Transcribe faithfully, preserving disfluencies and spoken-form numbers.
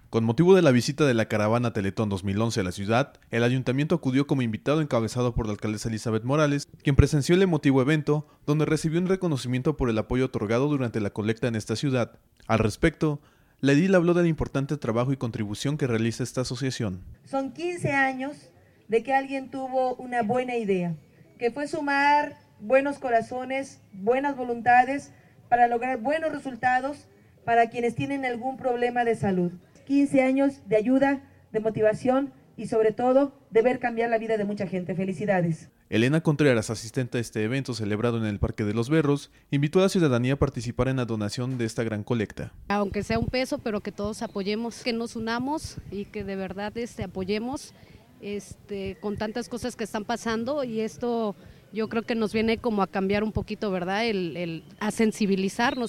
Con motivo de la visita de la caravana Teletón dos mil once a la ciudad, el ayuntamiento acudió como invitado encabezado por la alcaldesa Elizabeth Morales, quien presenció el emotivo evento, donde recibió un reconocimiento por el apoyo otorgado durante la colecta en esta ciudad. Al respecto, la edil habló del importante trabajo y contribución que realiza esta asociación. Son quince años de que alguien tuvo una buena idea, que fue sumar buenos corazones, buenas voluntades para lograr buenos resultados para quienes tienen algún problema de salud. quince años de ayuda, de motivación y sobre todo de ver cambiar la vida de mucha gente. Felicidades. Elena Contreras, asistente a este evento celebrado en el Parque de los Berros, invitó a la ciudadanía a participar en la donación de esta gran colecta. Aunque sea un peso, pero que todos apoyemos, que nos unamos y que de verdad este, apoyemos este, con tantas cosas que están pasando, y esto yo creo que nos viene como a cambiar un poquito, ¿verdad? El, el, a sensibilizarnos.